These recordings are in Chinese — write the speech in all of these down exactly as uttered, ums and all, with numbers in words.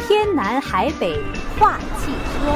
天南海北话汽车。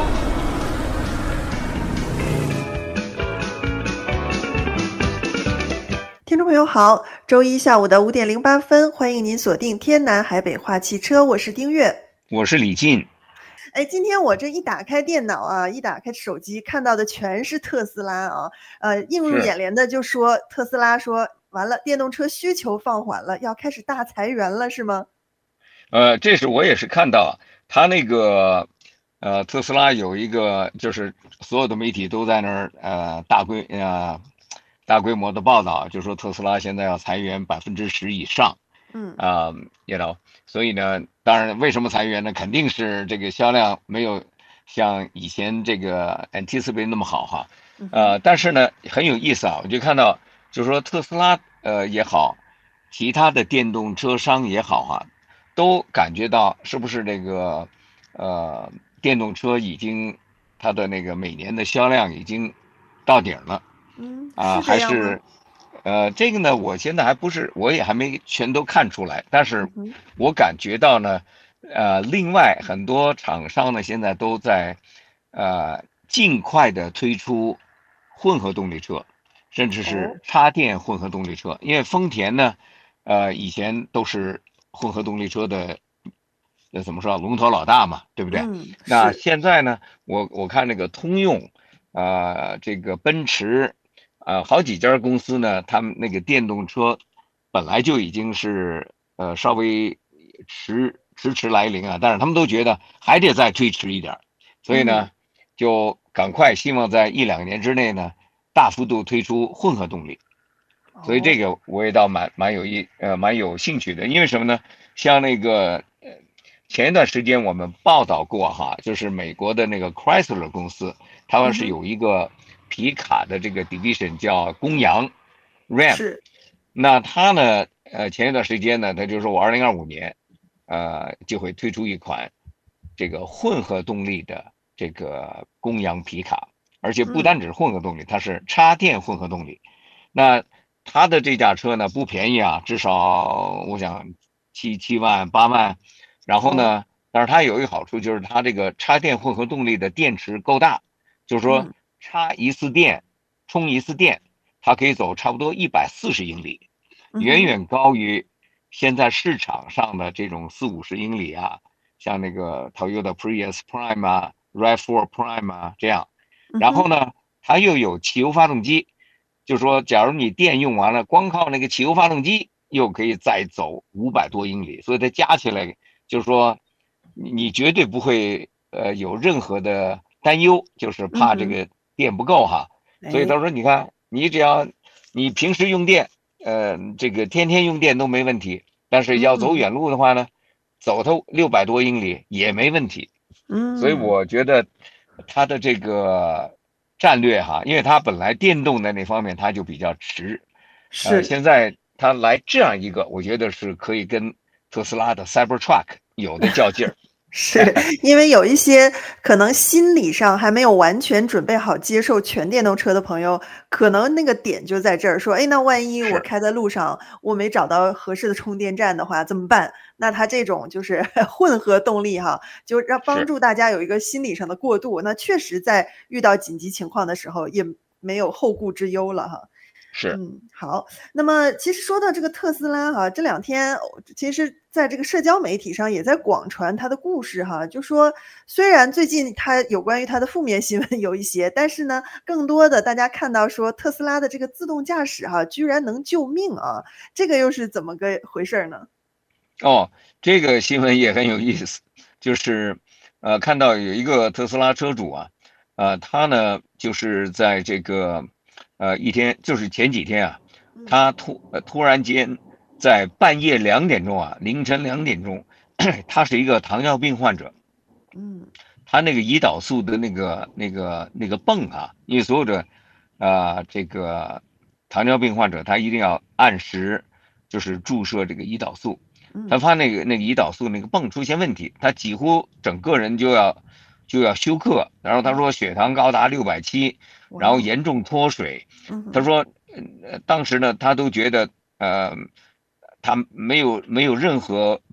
听众朋友好，周一下午的五点零八分，欢迎您锁定天南海北话汽车，我是丁月， 我是李进。 哎，今天我这一打开电脑啊，一打开手机，看到的全是特斯拉啊，呃，映入眼帘的就说特斯拉说完了，电动车需求放缓了，要开始大裁员了，是吗？ 呃，这是我也是看到他那个，呃，特斯拉有一个，就是所有的媒体都在那儿，呃，大规呃大规模的报道，就说特斯拉现在要裁员百分之十以上， 嗯啊、you know，所以呢，当然为什么裁员呢？肯定是这个销量没有像以前这个 anticipate 那么好哈，呃，但是呢很有意思啊，我就看到就是说特斯拉呃也好，其他的电动车商也好哈、都感觉到是不是这个呃电动车已经它的那个每年的销量已经到顶了嗯， 啊、 是这样吗？ 还是呃这个呢？我现在还不是，我也还没全都看出来，但是嗯哼， 我感觉到呢，呃，另外很多厂商呢现在都在呃尽快的推出混合动力车，甚至哦， 是插电混合动力车，因为丰田呢。呃，以前都是混合动力车的，呃，怎么说，龙头老大嘛，对不对？ 嗯， 那是， 现在呢，我我看那个通用，啊、这个奔驰，啊、好几家公司呢，他们那个电动车本来就已经是呃稍微迟迟迟来临啊，但是他们都觉得还得再推迟一点儿，所以嗯， 呢，就赶快希望在一两年之内呢，大幅度推出混合动力。所以这哦， 个我也倒蛮蛮有意呃蛮有兴趣的，因为什么呢？像那个呃前一段时间我们报道过哈，就是美国的那个 Chrysler 公司，他们是嗯哼， 有一个皮卡的这个 division 叫公羊 Ram。 是， 那他呢，呃前一段时间呢，他就说我二零二五年，呃就会推出一款这个混合动力的这个公羊皮卡，而且不嗯单只是混合动力，它是插电混合动力。那他的这架车呢不便宜啊，至少我想七七万八万。然后哦， 呢，但是它有一个好处，就是它这个插电混合动力的电池够大，就是说嗯插一次电，充一次电，它可以走差不多一百四十英里， 嗯哼， 远远高于现在市场上的这种四五十英里啊，像那个 Toyota Prius Prime 啊、R A V 四 Prime 啊这样。 嗯哼， 然后呢，它又有汽油发动机，就是说，假如你电用完了，光靠那个汽油发动机又可以再走五百多英里，所以它加起来就是说，你你绝对不会呃有任何的担忧，就是嗯哼， 怕这个电不够哈。所以哎， 他说，你看，你只要你平时用电，呃，这个天天用电都没问题，但是要走嗯远路的话呢，走它六百多英里也没问题。所以嗯， 我觉得它的这个战略哈，因为它本来电动的那方面它就比较迟，呃， 是。 现在它来这样一个，我觉得是可以跟特斯拉的 Cybertruck 有的较劲儿。 是，因为有一些可能心理上还没有完全准备好接受全电动车的朋友，可能那个点就在这儿，说："哎，那万一我是开在路上，我没找到合适的充电站的话怎么办？"那它这种就是混合动力哈，就让帮是助大家有一个心理上的过渡，那确实在遇到紧急情况的时候，也没有后顾之忧了哈。 是。 嗯，好。那么其实说到这个特斯拉哈，这两天哦其实在这个社交媒体上也在广传它的故事哈，就说虽然最近它有关于它的负面新闻有一些，但是呢，更多的大家看到说特斯拉的这个自动驾驶哈，居然能救命啊，这个又是怎么个回事儿呢？ 哦，这个新闻也很有意思，就是呃，看到有一个特斯拉车主啊，呃，他呢就是在这个呃一天，就是前几天啊， 嗯他突呃突然间在半夜两点钟啊，凌晨两点钟，他是一个糖尿病患者， 嗯他那个胰岛素的那个那个那个泵啊，因为所有的啊、这个糖尿病患者他一定要按时就是注射这个胰岛素。他嗯， 发那个那个胰岛素那个泵出现问题，他几乎整个人就要就要休克。然后他说血糖高达六百七，然后哇哦， 严重脱水。 嗯哼， 他说，呃，当时呢他都觉得呃他没有没有任何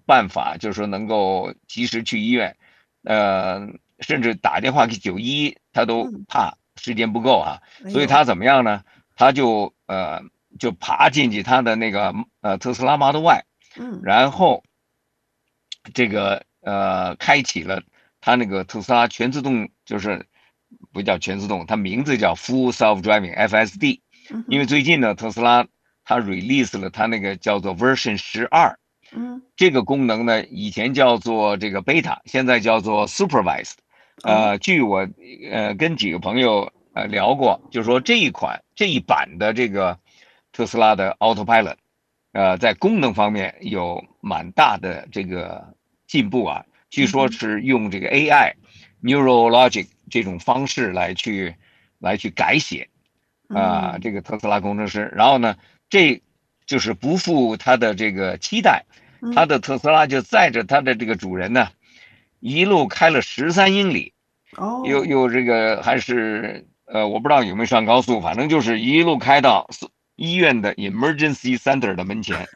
办法，就是说能够及时去医院，呃，甚至打电话给九一一，他都嗯， 怕时间不够啊， 哎呦， 所以他怎么样呢？他就呃就爬进去他的那个呃特斯拉 Model Y， 嗯， 然后这个呃开启了他那个特斯拉全自动，就是不叫全自动，它名字叫 Full Self Driving F S D。因为嗯哼， 最近呢，特斯拉它 release 了它那个叫做 Version 十二， 嗯， 这个功能呢，以前叫做这个 Beta，现在叫做 Supervised。 哦， 呃，据我呃跟几个朋友呃聊过，就是说这一款这一版的这个特斯拉的 Autopilot，呃，在功能方面有蛮大的这个进步啊。据说嗯哼， 是用这个 A I Neural Logic 这种方式来去来去改写啊、 嗯， 这个特斯拉工程师，然后呢，这就是不负他的这个期待，他嗯， 的特斯拉就载着他的这个主人呢，一路开了十三英里，又哦。 又这个还是呃，我不知道有没有上高速，反正就是一路开到医院的 emergency center 的门前。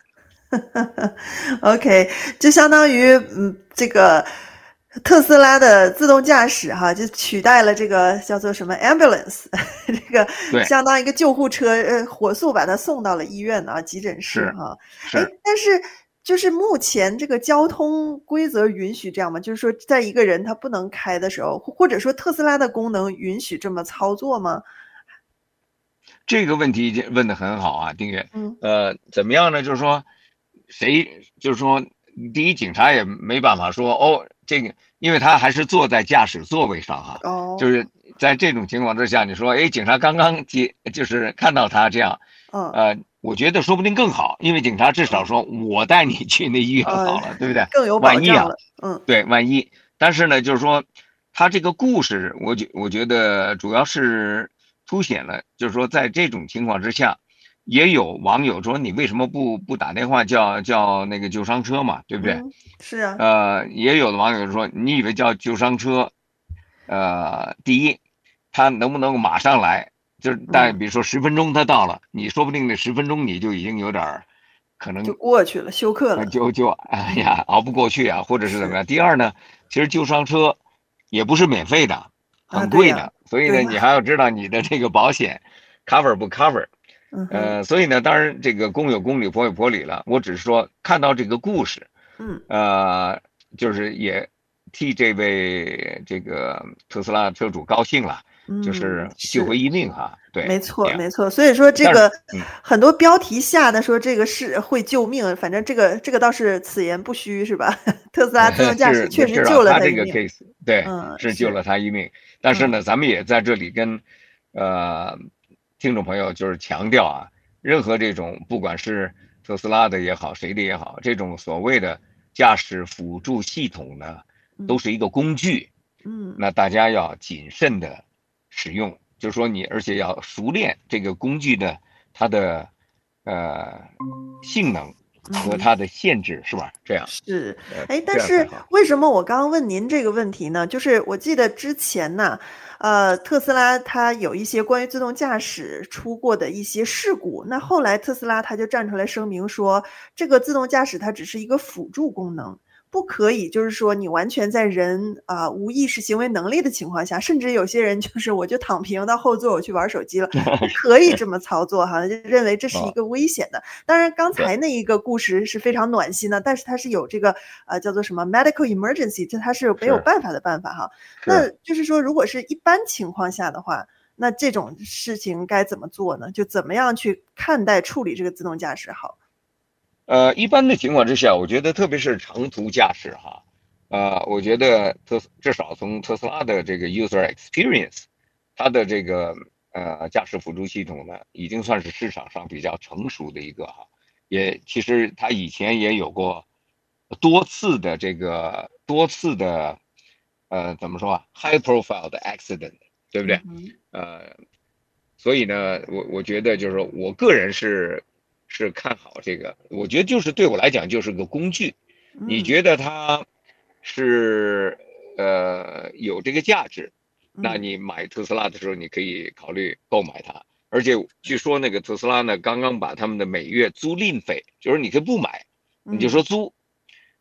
OK，就相当于嗯，这个特斯拉的自动驾驶哈，就取代了这个叫做什么 ambulance，这个对， 相当于一个救护车，呃，火速把它送到了医院啊，急诊室是哈。哎， 是。 但是就是目前这个交通规则允许这样吗？就是说，在一个人他不能开的时候，或或者说特斯拉的功能允许这么操作吗？ 这个问题问的很好啊，丁月。 嗯， 呃，怎么样呢？就是说，谁就是说，第一，警察也没办法说哦，这个，因为他还是坐在驾驶座位上哈。就哦， 是在这种情况之下，你说，哎，警察刚刚接，就是看到他这样， 嗯， 呃，我觉得说不定更好，因为警察至少嗯， 说我带你去那医院呃， 好了，对不对？ 更有保万一啊， 障了，嗯， 对，万一。但是呢，就是说，他这个故事，我觉我觉得主要是凸显了，就是说，在这种情况之下，也有网友说，你为什么不不打电话叫叫那个救伤车嘛，对不对？ 嗯，是啊， 呃，也有的网友说，你以为叫救伤车，呃，第一，他能不能马上来？就是但嗯。 比如说十分钟他到了，你说不定那十分钟你就已经有点儿可就能过去了，休克呃， 了。 就就哎嗯， 呀，熬不过去啊，或者是怎么是， 样。第二呢，其实救伤车也不是免费的， 啊，对呀， 很贵的，所以呢， 对呀， 你还要知道你的这个保险 cover 不 cover。 嗯哼， 呃，所以呢，当然这个公有公理，婆有婆理了。我只是说看到这个故事， 嗯， 呃，就是也替这位这个特斯拉车主高兴了，就嗯， 是救回是， 一命哈。对， 没这样。 错没错。所以说这但是， 个嗯， 很多标题下的说这个是会救命，反正这个这个倒是此言不虚是吧？特斯拉自动驾驶是是啊， 确实救了他这个他一命。 case 对嗯， 是救是， 了他一命，但是嗯， 呢，咱们也在这里跟呃听众朋友就是强调啊，任何这种不管是特斯拉的也好，谁的也好，这种所谓的驾驶辅助系统呢，都嗯， 是一个工具， 嗯， 那大家要谨慎的使用，就是说你而且要熟练这个工具的它的呃性能和嗯。 它的限制，是吧？这样。 是， 呃， 哎，但是这样才好。 为什么我刚刚问您这个问题呢？就是我记得之前呢，呃，特斯拉它有一些关于自动驾驶出过的一些事故，那后来特斯拉它就站出来声明说，这个自动驾驶它只是一个辅助功能，不可以就是说你完全在人啊、无意识行为能力的情况下，甚至有些人就是我就躺平到后座我去玩手机了，不可以这么操作哈，就认为这是一啊， 个危险的。当然，刚对， 才那一个故事是非常暖心的，但是它是有这个呃叫做什么 medical emergency，这它是没有是办法的办法哈。那是。 就是说，如果是一般情况下的话，那这种事情该怎么做呢？就怎么样去看待处理这个自动驾驶好？ 呃，一般的情况之下，我觉得特别是长途驾驶哈，呃，我觉得特至少从特斯拉的这个 user experience，它的这个呃驾驶辅助系统呢，已经算是市场上比较成熟的一个哈。也其实它以前也有过多次的这个多次的呃怎么说啊 high profile 的 accident，对不对？ 嗯哼， 呃，所以呢，我我觉得就是说我个人是是看好这个，我觉得就是对我来讲就是个工具。你嗯觉得它是呃有这个价值，那嗯你买特斯拉的时候，你可以考虑购买它。而且据说那个特斯拉呢，刚刚把他们的每月租赁费，就是你可以不买，你就嗯说租，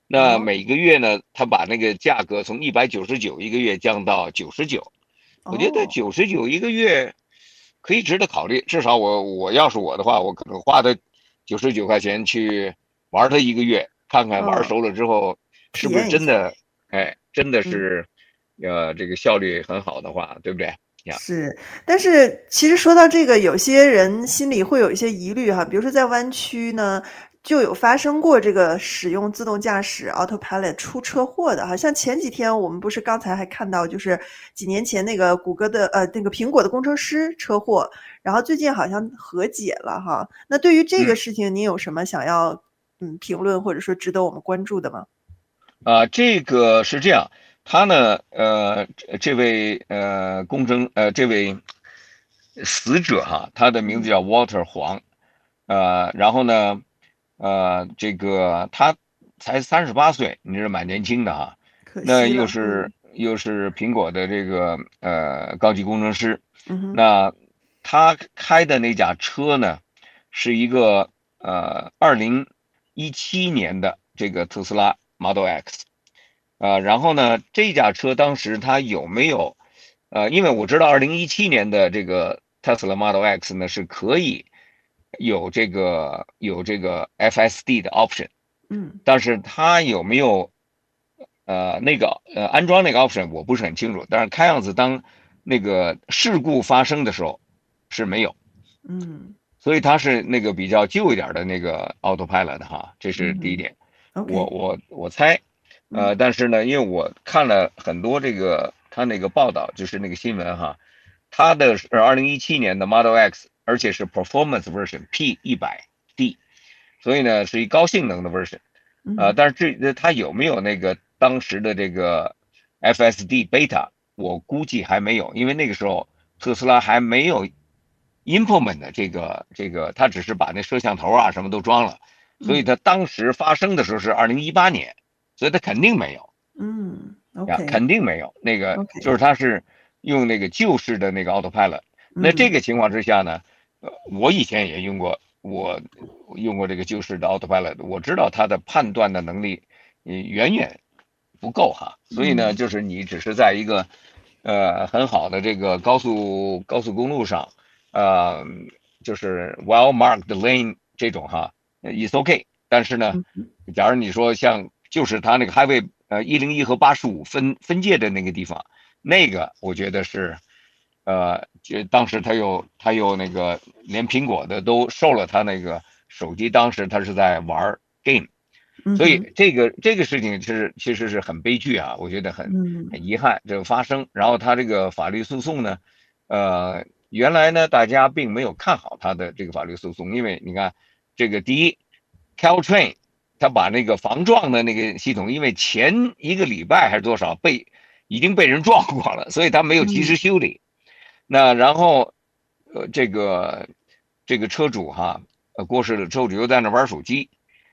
那每个月呢，它把那个价格从一百九十九一个月降到九十九，我觉得九十九一个月可以值得考虑。至少我我要是我的话，我可能花的九十九块钱去玩它一个月，看看玩熟了之后是不是真的，哎，真的是，呃，这个效率很好的话，对不对？ 是，但是其实说到这个，有些人心里会有一些疑虑哈，比如说在湾区呢，就有发生过这个使用自动驾驶 Autopilot 出车祸的哈。像前几天我们不是刚才还看到，就是几年前那个谷歌的呃那个苹果的工程师车祸，然后最近好像和解了哈。那对于这个事情，您有什么想要嗯评论或者说值得我们关注的吗？ 啊、呃，这个是这样。他呢，呃，这位呃公证呃这位死者哈，他的名字叫 Walter 黄，呃，然后呢，呃，这个他才三十八岁，你是蛮年轻的哈，那又是又是苹果的这个呃高级工程师， 嗯、 那他开的那架车呢，是一个呃二零一七年的这个特斯拉 Model X。呃，然后呢，这架车当时它有没有，呃，因为我知道二零一七年的这个 Tesla Model X 呢是可以有这个有这个 F S D 的 option， 嗯， 但是它有没有呃那个呃安装那个 option 我不是很清楚，但是看样子当那个事故发生的时候是没有， 嗯， 所以它是那个比较旧一点的那个 Autopilot 哈，这是第一点， 嗯、 我我我猜。呃，但是呢，因为我看了很多这个他那个报道，就是那个新闻哈，他的是二零一七年的 Model X， 而且是 Performance Version P 一百 D， 所以呢是一高性能的 version， 呃，但是这它有没有那个当时的这个 F S D Beta， 我估计还没有，因为那个时候特斯拉还没有 implement 的这个这个，它只是把那摄像头啊什么都装了，所以它当时发生的时候是二零一八年。所以它肯定没有， 嗯 ，OK， 呀，肯定没有那个， okay. 就是它是用那个旧式的那个 Autopilot。那这个情况之下呢，呃，我以前也用过，我用过这个旧式的 Autopilot， 我知道它的判断的能力，嗯，远远不够哈。所以呢，就是你只是在一个呃很好的这个高速高速公路上，呃，就是 well marked lane 这种哈 ，is OK。但是呢，假如你说像就是它那个 highway 呃一零一和八十五分分界的那个地方，那个我觉得是，呃，就当时他又他又那个连苹果的都收了他那个手机，当时他是在玩 game， 所以这个这个事情是其实是很悲剧啊，我觉得很很遗憾这个发生。然后他这个法律诉讼呢，呃，原来呢大家并没有看好他的这个法律诉讼，因为你看这个第一 Caltrain。他把那个防撞的那个系统，因为前一个礼拜还是多少被已经被人撞过了，所以他没有及时修理。嗯、那然后，呃，这个这个车主哈，呃，过世的车主又在那玩手机，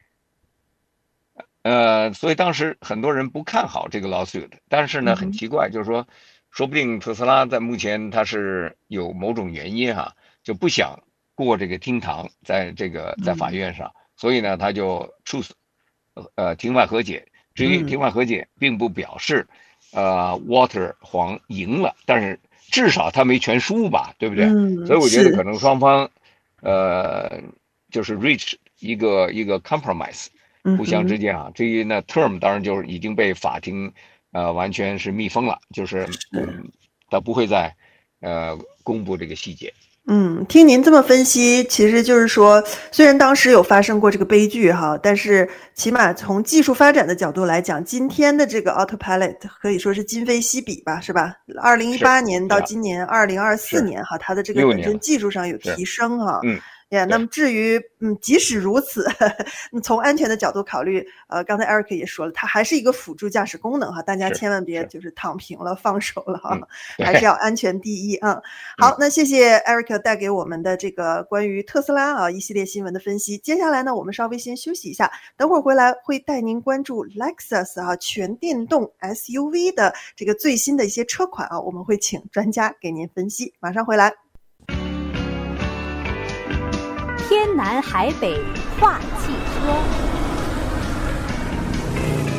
呃，所以当时很多人不看好这个 lawsuit。但是呢，很奇怪，就是说，说不定特斯拉在目前它是有某种原因哈，就不想过这个厅堂，在这个在法院上。嗯，所以呢，他就 choose， 呃，庭外和解。至于庭外和解，并不表示，呃 ，Walter 黄赢了，但是至少他没全输吧，对不对？ 嗯， 所以我觉得可能双方，呃，就是 reach 一个一个 compromise， 互相之间啊。至于呢 term， 当然就是已经被法庭，呃，完全是密封了，就是嗯，他不会再，呃，公布这个细节。 嗯，听您这么分析，其实就是说，虽然当时有发生过这个悲剧哈，但是起码从技术发展的角度来讲，今天的这个 Autopilot 可以说是今非昔比吧，是吧？二零一八年到今年二零二四年哈，它的这个本身技术上有提升哈。 嗯。 Yeah, 那么至于嗯，即使如此，呵呵从安全的角度考虑，呃，刚才 Eric 也说了，它还是一个辅助驾驶功能哈，大家千万别就是躺平了、放手了哈，嗯、还是要安全第一啊。好，嗯、那谢谢 Eric 带给我们的这个关于特斯拉啊一系列新闻的分析。接下来呢，我们稍微先休息一下，等会儿回来会带您关注 Lexus 啊全电动 S U V 的这个最新的一些车款啊，我们会请专家给您分析。马上回来。 天南海北话汽车。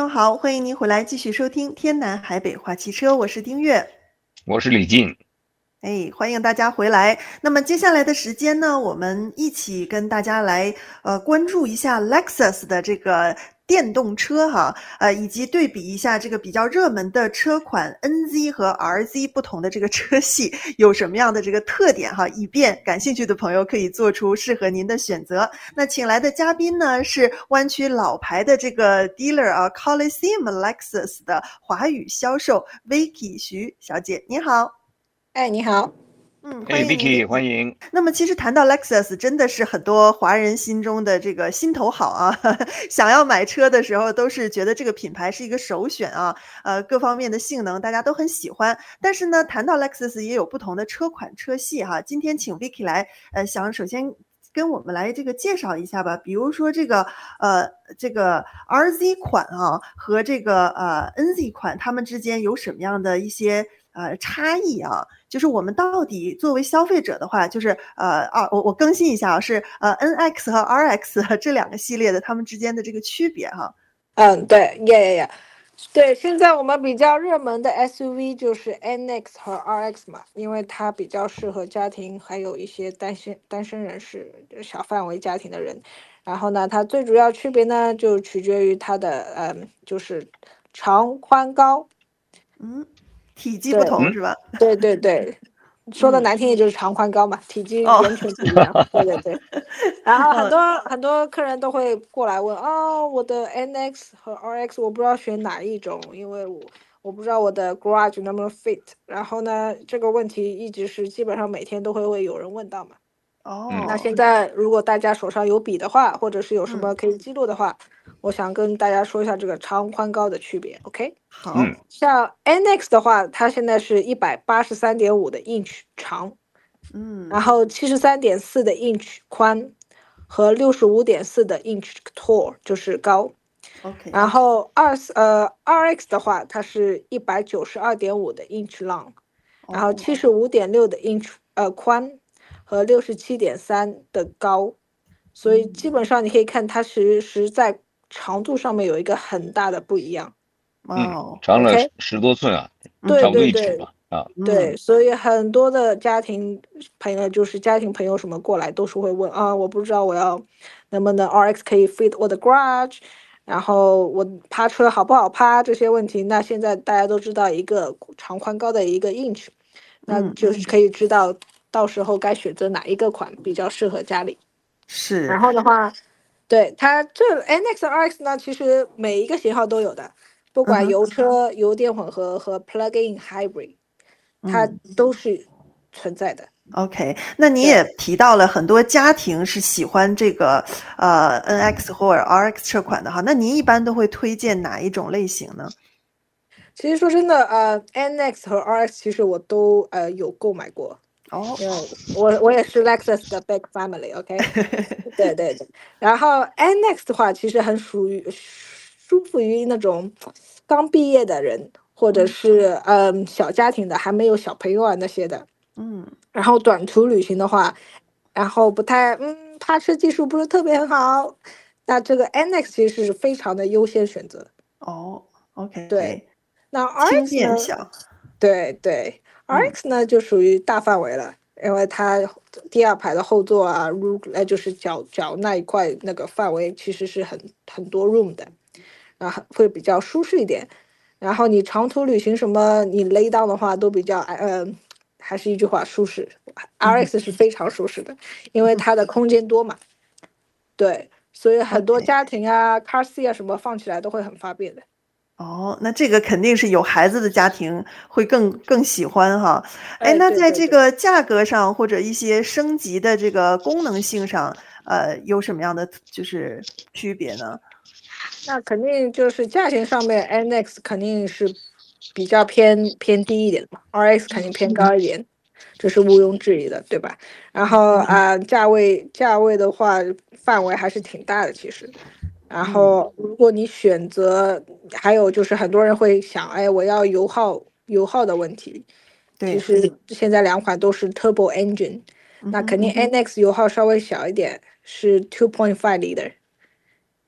友好，欢迎您回来继续收听天南海北话汽车，我是丁月， 我是李静。 哎，欢迎大家回来。那么接下来的时间呢，我们一起跟大家来呃关注一下 Lexus 的这个电动车哈，呃，以及对比一下这个比较热门的车款 N Z 和 R Z 不同的这个车系有什么样的这个特点哈，以便感兴趣的朋友可以做出适合您的选择。那请来的嘉宾呢是湾区老牌的这个 dealer 啊 Coliseum Lexus 的华语销售 Vicky 徐小姐，你好。 哎，你好。 嗯， 哎，Vicky，欢迎。 那么其实谈到 Lexus， 真的是很多华人心中的这个心头好啊，想要买车的时候都是觉得这个品牌是一个首选啊，呃，各方面的性能大家都很喜欢。但是呢，谈到 Lexus 也有不同的车款车系哈。今天请 Vicky 来，呃，想首先跟我们来这个介绍一下吧，比如说这个呃这个 R Z 款啊和这个呃 N Z 款，它们之间有什么样的一些呃差异啊？就是我们到底作为消费者的话，就是呃啊，我我更新一下啊，是呃 N X 和 R X 这两个系列的它们之间的这个区别哈。 嗯，对，呀呀呀，对，现在我们比较热门的 S U V 就是 N X 和 R X 嘛，因为它比较适合家庭，还有一些单身单身人士、小范围家庭的人。然后呢，它最主要区别呢，就取决于它的嗯，就是长宽高。 嗯，体积不同是吧？ 对对对。说的难听也就是长宽高嘛，体积完全不一样。哦、对对对。然后很多、嗯、很多客人都会过来问哦，我的 N X 和 R X 我不知道选哪一种，因为我我不知道我的 garage 能不能 fit。然后呢，这个问题一直是基本上每天都会会有人问到嘛。 哦， 那现在如果大家手上有笔的话，或者是有什么可以记录的话，嗯、我想跟大家说一下这个长宽高的区别。OK， 好， 嗯， 像 N X 的话，它现在是一百八十三点五的 inch 长， 嗯， 然后七十三点四的 inch 宽，和六十五点四的 inch tall 就是高。 OK， 然后二呃 R X 的话，它是一百九十二点五的 inch long， 然后七十五点六的 inch 呃宽。和六十七点三的高，所以基本上你可以看它其实在长度上面有一个很大的不一样。 嗯，长了十多寸啊， 对差不多一对对尺吧啊。 对，所以很多的家庭朋友就是家庭朋友什么过来都是会问啊，我不知道我要能不能 R X 可以 fit 我的 garage， 然后我趴车好不好趴这些问题。那现在大家都知道一个长宽高的一个 inch， 那就是可以知道。到时候该选择哪一个款比较适合家里。 是。 然后的话，对它这 N X 和 R X 呢，其实每一个型号都有的，不管油车、嗯、油电混合和 plug-in hybrid， 它都是存在的。 嗯、OK， 那你也提到了很多家庭是喜欢这个呃 N X 或者 R X 车款的哈，那您一般都会推荐哪一种类型呢？ 其实说真的，呃 ，N X 和 R X 其实我都呃有购买过。 哦， 因为我我也是 Lexus 的 big family，OK，、okay? 对对对。然后 N X 的话，其实很属于舒服于那种刚毕业的人，或者是嗯、呃、小家庭的，还没有小朋友啊那些的。 嗯。 然后短途旅行的话，然后不太嗯趴车技术不是特别很好，那这个 N X 其实是非常的优先选择。 哦 ，OK， 对。那 R X 呢？对对。R X 呢、嗯、就属于大范围了，因为它第二排的后座啊 ，room 呃就是脚脚那一块那个范围其实是很很多 room 的，然后会比较舒适一点。然后你长途旅行什么，你 lay down 的话都比较呃，还是一句话舒适。R X 是非常舒适的，因为它的空间多嘛。对，所以很多家庭啊、car seat 啊什么放起来都会很方便的。 哦，那这个肯定是有孩子的家庭会更更喜欢哈。哎，那在这个价格上或者一些升级的这个功能性上，呃，有什么样的就是区别呢？ 那肯定就是价钱上面 ，N X 肯定是比较偏偏低一点的嘛 ，R X 肯定偏高一点，这是毋庸置疑的，对吧？然后啊、呃，价位价位的话，范围还是挺大的，其实。然后，如果你选择，还有就是很多人会想，哎，我要油耗油耗的问题。其实现在两款都是 turbo engine，、嗯、那肯定 N X 油耗稍微小一点，是 two point five liter。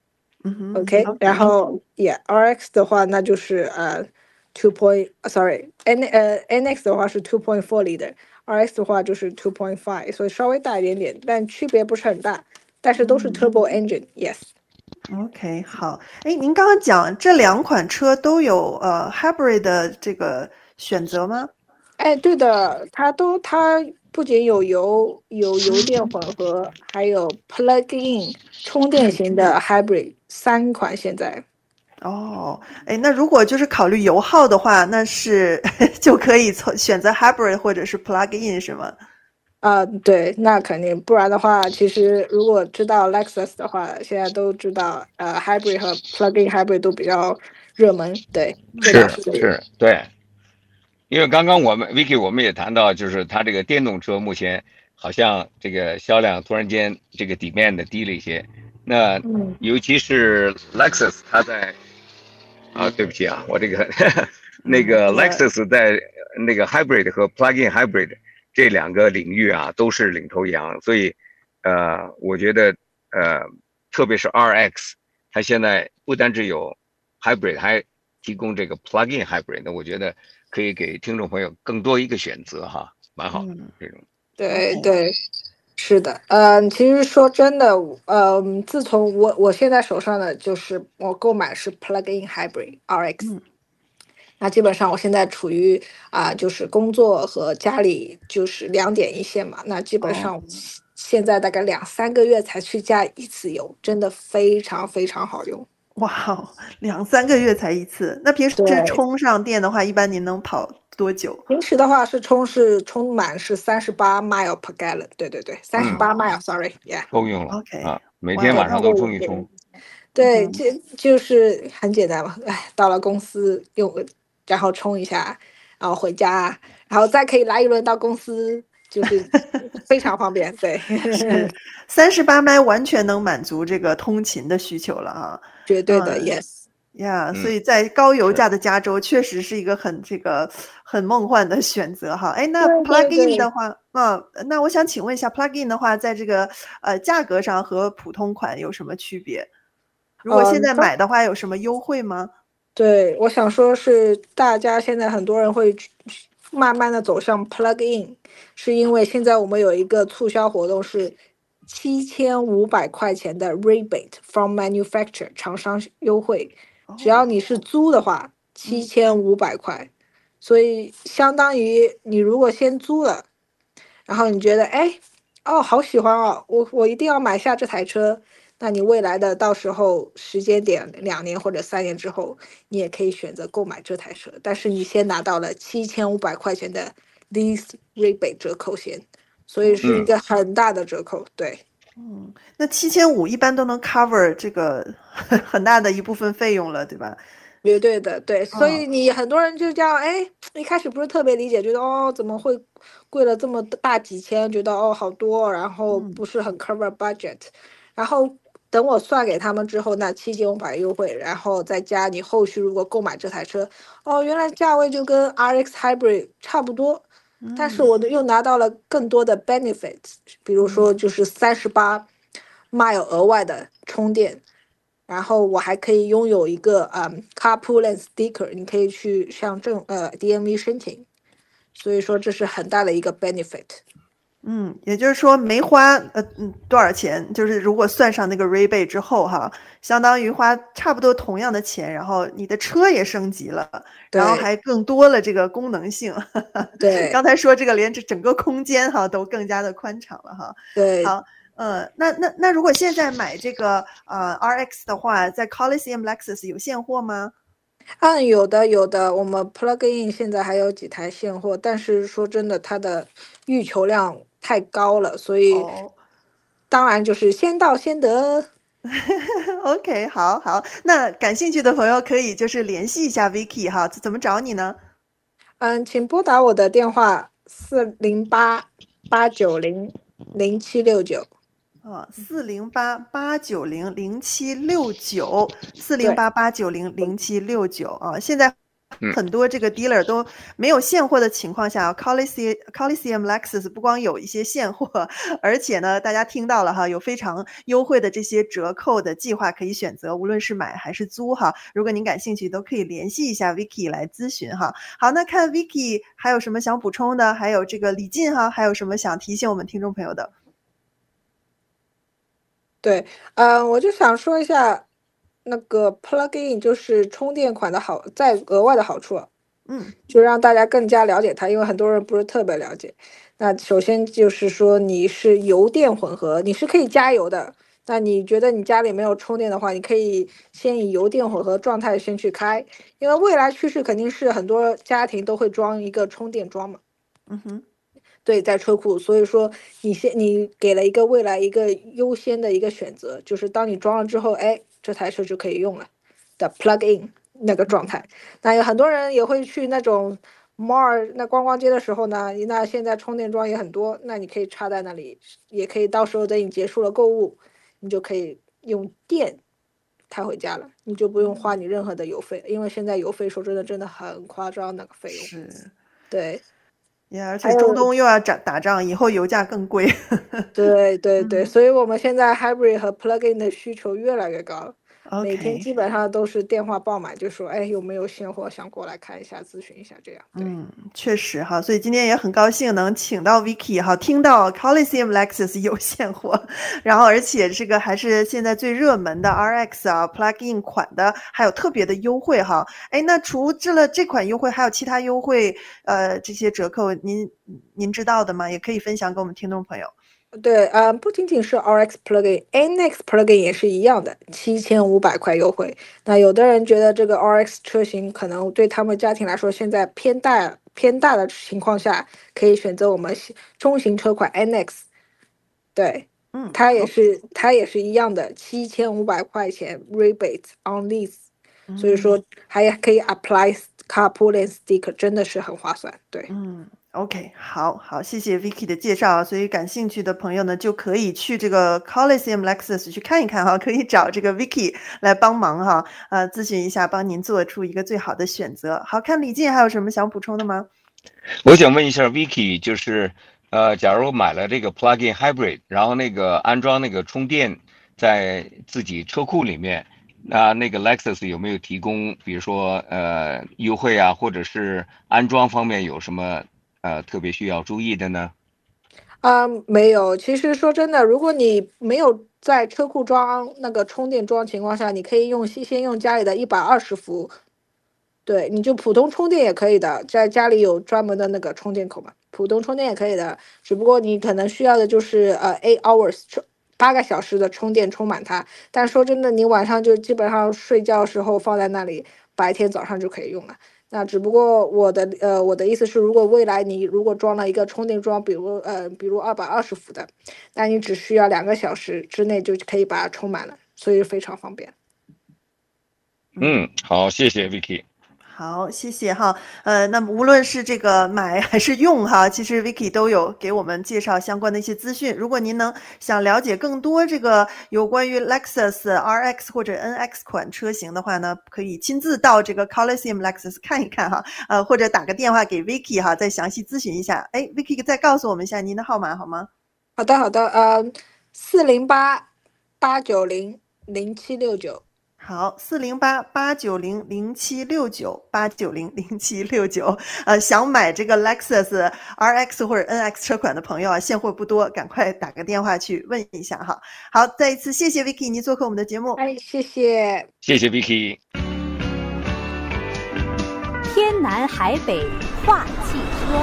嗯 OK， ，OK， 然后 Yeah，R X 的话那就是呃 two point sorry，N 呃 N X 的话是 two point four liter，R X 的话就是 two point five， 所以稍微大一点点，但区别不是很大，但是都是 turbo engine、嗯、yes。 OK， 好，哎，您刚刚讲这两款车都有呃 hybrid 的这个选择吗？ 哎，对的，它都它不仅有油有油电混合，还有 plug-in 充电型的 hybrid 三款现在。 哦，哎，那如果就是考虑油耗的话，那是就可以从选择 hybrid 或者是 plug-in 是吗？ 啊、呃，对，那肯定，不然的话，其实如果知道 Lexus 的话，现在都知道，呃，hybrid 和 plug-in hybrid 都比较热门，对，这倒是是是，对。因为刚刚我们 Vicky 我们也谈到，就是它这个电动车目前好像这个销量突然间这个底面的低了一些，那尤其是 Lexus 它在啊，对不起啊，我这个那个 Lexus 在那个 hybrid 和 plug-in hybrid 这两个领域啊都是领头羊，所以呃，我觉得呃，特别是 R X， 它现在不单只有 hybrid， 还提供这个 plug-in hybrid， 那我觉得可以给听众朋友更多一个选择哈，蛮好的、嗯、这种。 对对，是的，嗯，其实说真的，嗯，自从我我现在手上的就是我购买是 plug-in hybrid R X，、嗯、那基本上我现在处于啊、呃，就是工作和家里就是两点一线嘛，那基本上现在大概两三个月才去加一次油，真的非常非常好用。 哇，两三个月才一次，那平时充上电的话，一般您能跑多久？ 平时的话是充是充满是三十八 mile per gallon， 对对对，三十八 mile，sorry，yeah，、 嗯、够用了。 OK，、 啊、每天晚上都充一充。 对，这就是很简单嘛。哎，到了公司用，然后充一下，然后回家，然后再可以来一轮到公司，就是非常方便。对， 三十八迈完全能满足这个通勤的需求了啊， 绝对的、嗯、，yes。 呀、yeah, 所以在高油价的加州，确实是一个很这个很梦幻的选择哈。哎，那 plug-in 的话，嗯，那我想请问一下 plug-in 的话，在这个呃价格上和普通款有什么区别？如果现在买的话，有什么优惠吗？ 嗯、对，我想说是大家现在很多人会慢慢的走向 plug-in， 是因为现在我们有一个促销活动是七千五百块钱的 rebate from manufacturer 厂商优惠。只要你是租的话，七千五百块，所以相当于你如果先租了，然后你觉得哎，哦，好喜欢哦，我我一定要买下这台车，那你未来的到时候时间点两年或者三年之后，你也可以选择购买这台车，但是你先拿到了七千五百块钱的 lease rebate 折扣先，所以是一个很大的折扣，嗯、对。 嗯，那七千五一般都能 cover 这个很大的一部分费用了，对吧？ 绝对的，对，所以你很多人就这样，哎、哦，一开始不是特别理解，觉得哦怎么会贵了这么大几千，觉得哦好多，然后不是很 cover budget，、嗯、然后等我算给他们之后，那七千五百优惠，然后再加你后续如果购买这台车，哦原来价位就跟 R X Hybrid 差不多。但是我又拿到了更多的 benefits， 比如说就是三十八 mile 额外的充电，然后我还可以拥有一个嗯 carpool lane sticker， 你可以去向政呃 D M V 申请，所以说这是很大的一个 benefit。 嗯，也就是说没花呃嗯多少钱，就是如果算上那个 rebate 之后哈，相当于花差不多同样的钱，然后你的车也升级了，然后还更多了这个功能性。 对， 刚才说这个连这整个空间哈都更加的宽敞了哈。 对， 好，呃，那那那如果现在买这个呃 R X 的话，在 Coliseum Lexus 有现货吗？ 嗯，有的有的，我们 plug-in 现在还有几台现货，但是说真的，它的预求量太高了，所以当然就是先到先得。 OK， 好好，那感兴趣的朋友可以就是联系一下 Vicky 哈，怎么找你呢？ 嗯，请拨打我的电话四零八八九零零七六九。 啊，四零八八九零零七六九，四零八八九零零七六九啊，现在很多这个 dealer 都没有现货的情况下 Coliseum Coliseum Lexus 不光有一些现货，而且呢大家听到了哈，有非常优惠的这些折扣的计划可以选择，无论是买还是租哈。如果您感兴趣都可以联系一下 Vicky 来咨询哈。好，那看 Vicky 还有什么想补充的，还有这个李进哈，还有什么想提醒我们听众朋友的？ 对，嗯、呃，我就想说一下那个 plug-in 就是充电款的好，再额外的好处， 嗯， 就让大家更加了解它，因为很多人不是特别了解。那首先就是说你是油电混合，你是可以加油的。那你觉得你家里没有充电的话，你可以先以油电混合状态先去开，因为未来趋势肯定是很多家庭都会装一个充电桩嘛。 嗯哼。 对，在车库，所以说你先你给了一个未来一个优先的一个选择，就是当你装了之后，哎，这台车就可以用了的 plug in 那个状态。那有很多人也会去那种 mall 那逛逛街的时候呢，那现在充电桩也很多，那你可以插在那里，也可以到时候等你结束了购物，你就可以用电开回家了，你就不用花你任何的油费，因为现在油费说真的真的很夸张，那个费用是， 对。 也、yeah, 而且中东又要打打仗，以后油价更贵。 对对对、嗯，所以我们现在 hybrid 和 plug-in 的需求越来越高了。 Okay. 每天基本上都是电话爆满，就说哎有没有现货，想过来看一下咨询一下这样。 嗯，确实哈，所以今天也很高兴能请到 Vicky 哈，听到 Coliseum Lexus 有现货，然后而且这个还是现在最热门的 R X 啊 plug-in 款的，还有特别的优惠哈。哎，那除了这款优惠，还有其他优惠呃这些折扣，您您知道的吗？也可以分享给我们听众朋友。 对，呃，不仅仅是 R X plug-in，N X plug-in 也是一样的，七千五百块优惠。那有的人觉得这个 R X 车型可能对他们家庭来说现在偏大偏大的情况下，可以选择我们中型车款 N X。对， 嗯， 它也是它也是一样的，七千五百块钱 rebate on lease，、嗯、所以说还可以 apply carpooling sticker， 真的是很划算。对， 嗯。OK， 好好，谢谢 Vicky 的介绍啊。所以感兴趣的朋友呢，就可以去这个 Coliseum Lexus 去看一看哈，可以找这个 Vicky 来帮忙哈，呃，咨询一下，帮您做出一个最好的选择。好，看李进还有什么想补充的吗？ 我想问一下 Vicky， 就是呃，假如买了这个 Plug-in Hybrid， 然后那个安装那个充电在自己车库里面，那那个 Lexus 有没有提供，比如说呃优惠啊，或者是安装方面有什么？呃，特别需要注意的呢？ 啊、呃，没有。其实说真的，如果你没有在车库装那个充电桩情况下，你可以用先用家里的一百二十伏，对，你就普通充电也可以的，在家里有专门的那个充电口嘛，普通充电也可以的。只不过你可能需要的就是呃 eight hours 八个小时的充电充满它。但说真的，你晚上就基本上睡觉时候放在那里，白天早上就可以用了。那只不过我的呃我的意思是，如果未来你如果装了一个充电桩，比如呃比如二百二十伏的，那你只需要两个小时之内就可以把它充满了，所以非常方便。 嗯，好，谢谢 Vicky。 好，谢谢哈。呃，那么无论是这个买还是用哈，其实 Vicky 都有给我们介绍相关的一些资讯。如果您能想了解更多这个有关于 Lexus R X 或者 N X 款车型的话呢，可以亲自到这个 Coliseum Lexus 看一看哈，呃，或者打个电话给 Vicky 哈，再详细咨询一下。哎 ，Vicky 再告诉我们一下您的号码好吗？ 好的，好的，呃，四零八八九零零七六九。 好，四零八八九零零七六九八九零零七六九，呃，想买这个 Lexus R X 或者 N X 车款的朋友啊，现货不多，赶快打个电话去问一下哈。好，再一次谢谢 Vicky 您做客我们的节目。 哎，谢谢， 谢谢 Vicky。 天南海北话汽车。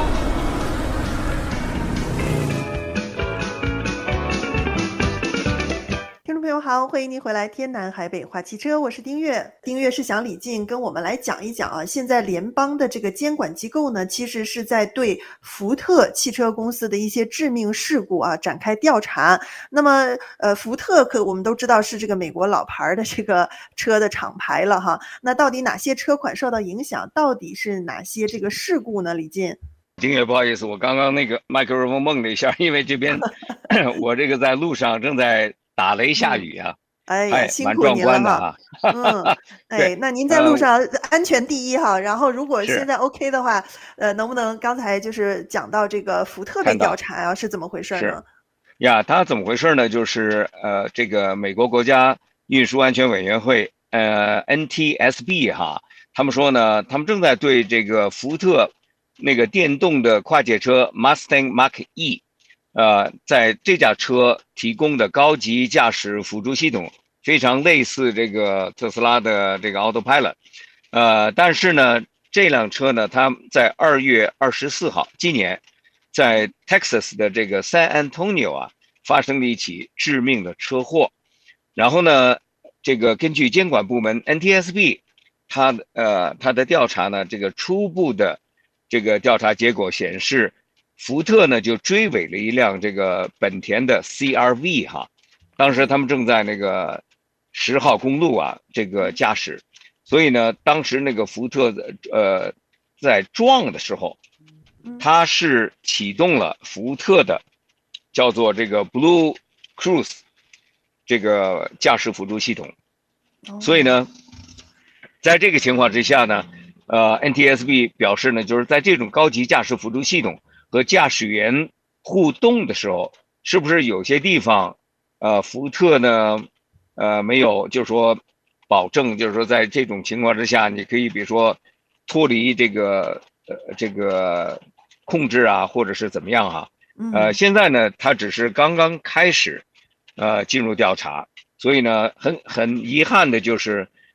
听众朋友好，欢迎您回来天南海北话汽车，我是丁月。丁月是想李进跟我们来讲一讲啊，现在联邦的这个监管机构呢，其实是在对福特汽车公司的一些致命事故啊展开调查。那么呃，福特可我们都知道是这个美国老牌的这个车的厂牌了哈。那到底哪些车款受到影响？到底是哪些这个事故呢？李进？ 丁月，不好意思，我刚刚那个麦克风梦了一下，因为这边我这个在路上正在打雷下雨啊， 哎呀，辛蛮苦您了壮观的哈。 啊。 嗯，哎， 对， 那您在呃， 路上安全第一哈。然后如果是现在 OK 的话，呃，能不能刚才就是讲到这个福特被看到调查呀，是怎么回事是呢？ 呀，它怎么回事呢？就是呃，这个美国国家运输安全委员会呃 N T S B 哈，他们说呢，他们正在对这个福特那个电动的跨界车 Mustang Mach-E，呃，在这架车提供的高级驾驶辅助系统非常类似这个特斯拉的这个 Autopilot，呃，但是呢，这辆车呢，它在二月二十四号今年，在 Texas 的这个 San Antonio 啊，发生了一起致命的车祸。然后呢，这个根据监管部门 N T S B， 它的呃它的调查呢，这个初步的这个调查结果显示，福特呢就追尾了一辆这个本田的 C R V 哈，当时他们正在那个十号公路啊这个驾驶，所以呢，当时那个福特的呃在撞的时候，它是启动了福特的叫做这个 Blue Cruise 这个驾驶辅助系统，所以呢，在这个情况之下呢，呃 N T S B 表示呢，就是在这种高级驾驶辅助系统和驾驶员互动的时候，是不是有些地方，呃，福特呢，呃，没有，就是说保证，就是说在这种情况之下，你可以比如说脱离这个呃这个控制啊，或者是怎么样啊，呃，现在呢，它只是刚刚开始，呃，进入调查，所以呢，很很遗憾的就是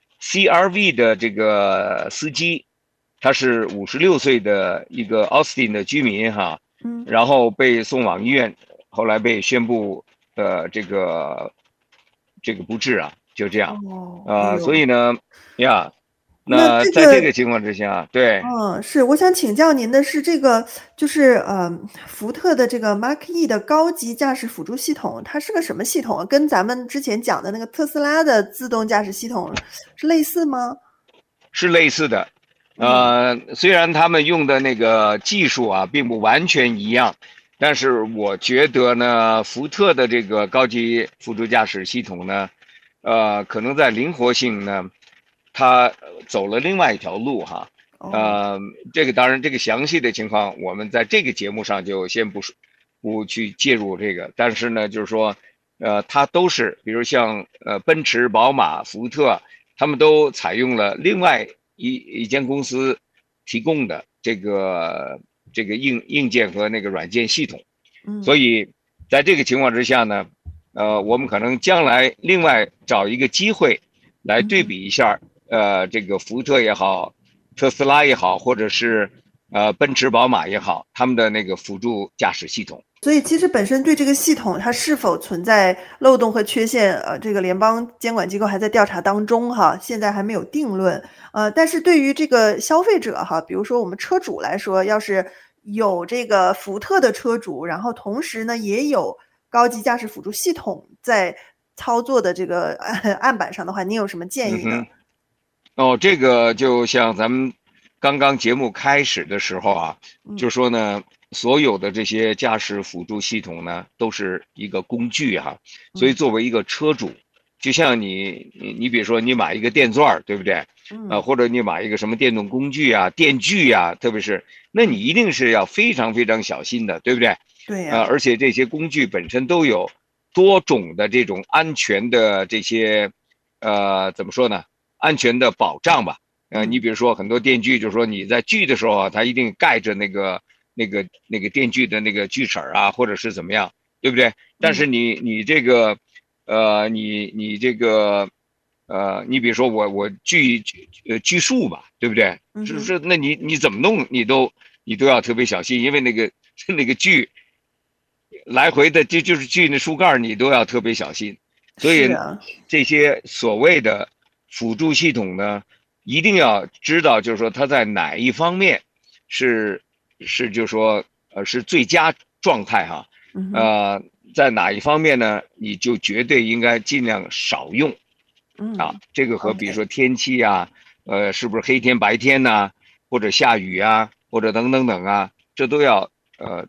C R V 的这个司机，他是五十六岁的一个 Austin 的居民哈， 嗯， 然后被送往医院，后来被宣布呃这个这个不治啊，就这样， 哦， 呃， 哎所以呢，呀。 那那这个在这个情况之下，对， 嗯，是，我想请教您的是这个，就是呃，福特的这个 Mach-E 的高级驾驶辅助系统，它是个什么系统啊？跟咱们之前讲的那个特斯拉的自动驾驶系统是类似吗？ 是类似的，呃，虽然他们用的那个技术啊并不完全一样，但是我觉得呢，福特的这个高级辅助驾驶系统呢，呃，可能在灵活性呢，它走了另外一条路哈。呃，这个当然，这个详细的情况我们在这个节目上就先不说，不去介入这个。但是呢，就是说，呃，它都是，比如像呃奔驰、宝马、福特，他们都采用了另外一一间公司提供的这个这个硬硬件和那个软件系统。所以在这个情况之下呢，呃，我们可能将来另外找一个机会来对比一下，呃，这个福特也好，特斯拉也好，或者是呃奔驰、宝马也好，他们的那个辅助驾驶系统。 所以其实本身对这个系统它是否存在漏洞和缺陷，呃，这个联邦监管机构还在调查当中哈，现在还没有定论。呃，但是对于这个消费者哈，比如说我们车主来说，要是有这个福特的车主，然后同时呢也有高级驾驶辅助系统在操作的这个案板上的话，您有什么建议呢？ 嗯、哦，这个就像咱们刚刚节目开始的时候啊，就说呢，所有的这些驾驶辅助系统呢，都是一个工具哈，所以作为一个车主，就像你你你比如说你买一个电钻，对不对？啊，或者你买一个什么电动工具啊、电锯啊，特别是那你一定是要非常非常小心的，对不对？ 对呀。 啊，而且这些工具本身都有多种的这种安全的这些，呃，怎么说呢？安全的保障吧。呃，你比如说很多电锯，就是说你在锯的时候啊，它一定盖着那个那个那个电锯的那个锯齿啊，或者是怎么样，对不对？但是你你这个，呃，你你这个。呃，你比如说我我锯呃锯树吧，对不对？是是，那你你怎么弄，你都你都要特别小心，因为那个那个锯来回的就就是锯那树干，你都要特别小心。所以这些所谓的辅助系统呢，一定要知道，就是说它在哪一方面是是就是说呃是最佳状态哈，呃，在哪一方面呢，你就绝对应该尽量少用。啊，这个和比如说天气啊，呃，是不是黑天白天呐、啊，或者下雨啊，或者等等等啊，这都要呃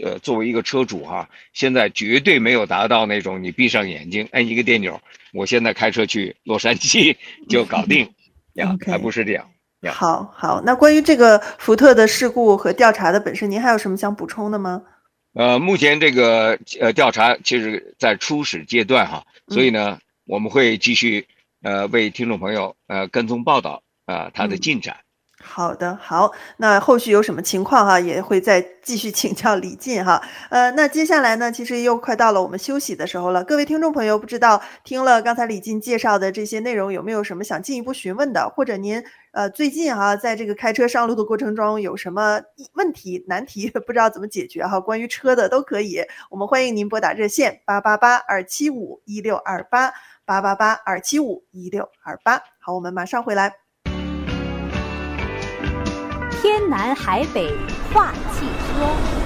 呃作为一个车主哈，现在绝对没有达到那种你闭上眼睛按一个电钮，我现在开车去洛杉矶就搞定呀，还不是这样。 好好，那关于这个福特的事故和调查的本身，您还有什么想补充的吗？ 呃，目前这个呃调查其实在初始阶段哈，所以呢，嗯、我们会继续呃为听众朋友呃跟踪报道啊、呃、它的进展。 嗯好的，好，那后续有什么情况哈，也会再继续请教李进哈。呃，那接下来呢，其实又快到了我们休息的时候了。各位听众朋友，不知道听了刚才李进介绍的这些内容，有没有什么想进一步询问的，或者您呃最近哈在这个开车上路的过程中有什么问题难题不知道怎么解决哈，关于车的都可以，我们欢迎您拨打热线八八八二七五一六二八八八八二七五一六二八。好，我们马上回来。 天南海北话汽车，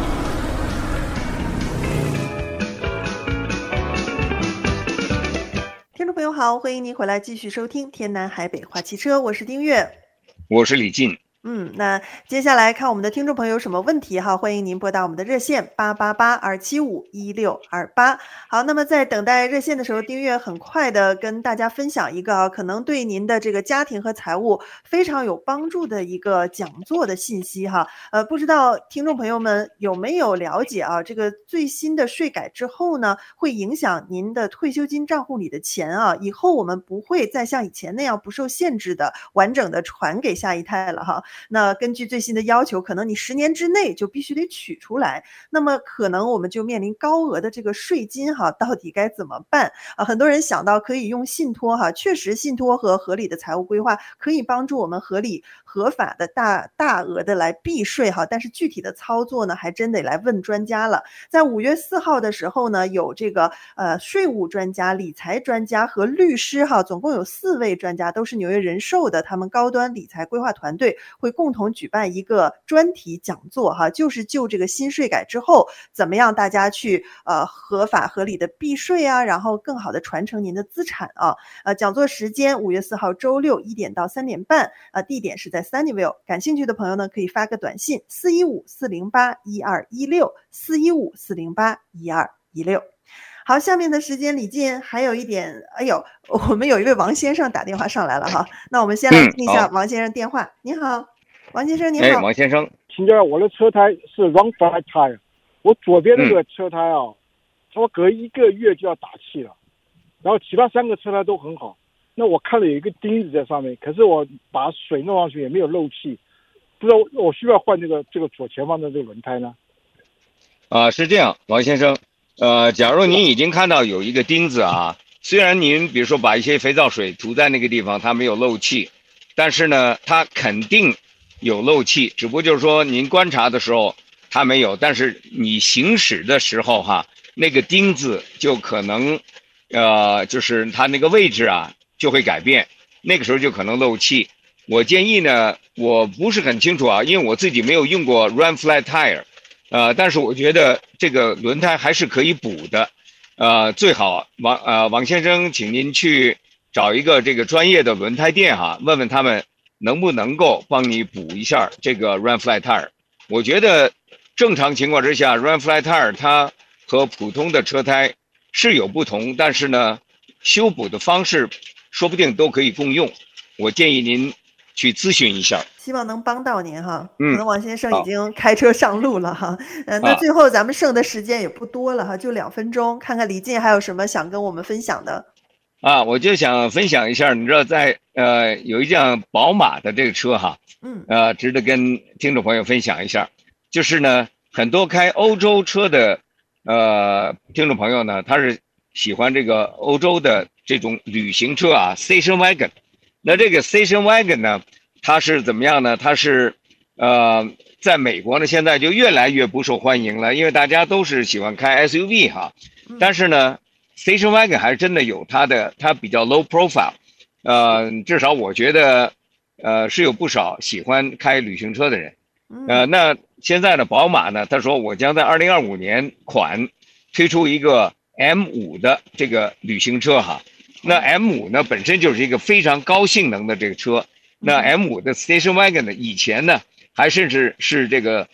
听众朋友好，欢迎您回来继续收听天南海北话汽车，我是丁月， 我是李进。 嗯，那接下来看我们的听众朋友有什么问题哈，欢迎您拨打我们的热线八八八二七五一六二八。好，那么在等待热线的时候，丁月很快的跟大家分享一个啊，可能对您的这个家庭和财务非常有帮助的一个讲座的信息哈。呃，不知道听众朋友们有没有了解啊？这个最新的税改之后呢，会影响您的退休金账户里的钱啊，以后我们不会再像以前那样不受限制的完整的传给下一代了哈。那根据最新的要求，可能你十年之内就必须得取出来，那么可能我们就面临高额的这个税金哈，到底该怎么办啊？很多人想到可以用信托哈，确实信托和合理的财务规划可以帮助我们合理合法的大大额的来避税哈，但是具体的操作呢，还真得来问专家了。在五月四号的时候呢，有这个呃税务专家、理财专家和律师哈，总共有四位专家，都是纽约人寿的他们高端理财规划团队，会共同举办一个专题讲座哈，就是就这个新税改之后，怎么样大家去呃合法合理的避税啊，然后更好的传承您的资产啊。呃，讲座时间五月四号周六一点到三点半，呃，地点是在 Sunnyvale。感兴趣的朋友呢，可以发个短信四一五四零八一二一六四一五四零八一二一六。好，下面的时间李进还有一点，哎呦，我们有一位王先生打电话上来了哈，那我们先来听一下王先生电话。嗯、你好，王先生你好。 哎，王先生， 请教我的车胎是 wrong flat tire， 我左边那个车胎啊，差不多隔一个月就要打气了，然后其他三个车胎都很好。那我看了有一个钉子在上面，可是我把水弄上去也没有漏气，不知道我需不需要换这个这个左前方的这个轮胎呢？ 啊、呃，是这样，王先生。呃，假如您已经看到有一个钉子啊，虽然您比如说把一些肥皂水涂在那个地方，它没有漏气，但是呢，它肯定有漏气，只不过就是说您观察的时候它没有，但是你行驶的时候哈，那个钉子就可能，呃，就是它那个位置啊就会改变，那个时候就可能漏气。我建议呢，我不是很清楚啊，因为我自己没有用过 run flat tire。呃，但是我觉得这个轮胎还是可以补的，呃，最好王呃王先生，请您去找一个这个专业的轮胎店哈，问问他们能不能够帮你补一下这个 run flat tire。我觉得正常情况之下 ，run flat tire 它和普通的车胎是有不同，但是呢，修补的方式说不定都可以共用。我建议您去咨询一下， 希望能帮到您哈。 嗯， 可能王先生已经开车上路了哈。呃，那最后咱们剩的时间也不多了哈，就两分钟，看看李进还有什么想跟我们分享的。 啊，我就想分享一下，你知道在呃有一辆宝马的这个车哈， 嗯， 呃，值得跟听众朋友分享一下。就是呢，很多开欧洲车的呃听众朋友呢，他是喜欢这个欧洲的这种旅行车啊 ，station wagon。那这个 station wagon 呢，它是怎么样呢？它是，呃，在美国呢，现在就越来越不受欢迎了，因为大家都是喜欢开 S U V 哈。但是呢 ，station wagon 还是真的有它的，它比较 low profile， 呃，至少我觉得，呃，是有不少喜欢开旅行车的人。呃，那现在呢，宝马呢，他说我将在二零二五年款推出一个 M 五 的这个旅行车哈。那 M 五 呢本身就是一个非常高性能的这个车，那 M 五 的 station wagon 呢以前呢还甚至是这个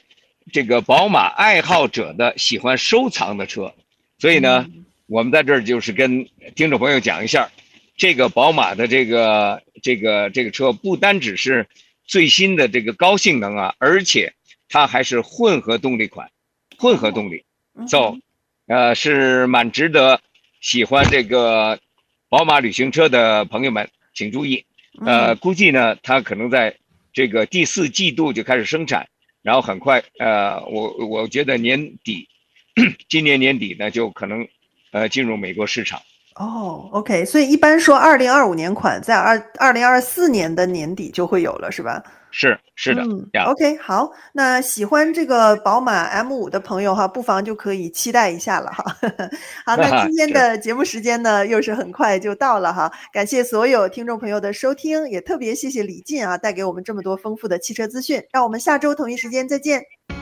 这个宝马爱好者的喜欢收藏的车，所以呢，嗯、我们在这儿就是跟听众朋友讲一下，这个宝马的这个这个这个车不单只是最新的这个高性能啊，而且它还是混合动力款，混合动力， so 呃是蛮值得喜欢这个宝马旅行车的朋友们请注意，呃，估计呢它可能在这个第四季度就开始生产。然后很快，呃，我我觉得年底，今年年底呢，就可能，呃，进入美国市场。 哦 ，OK， 所以一般说二零二五年款在二二零二四年的年底就会有了，是吧？ 是是的， 嗯 ，OK， 好，那喜欢这个宝马 M 五 的朋友哈，不妨就可以期待一下了哈。好，那今天的节目时间呢，又是很快就到了哈。感谢所有听众朋友的收听，也特别谢谢李进啊，带给我们这么多丰富的汽车资讯。让我们下周同一时间再见。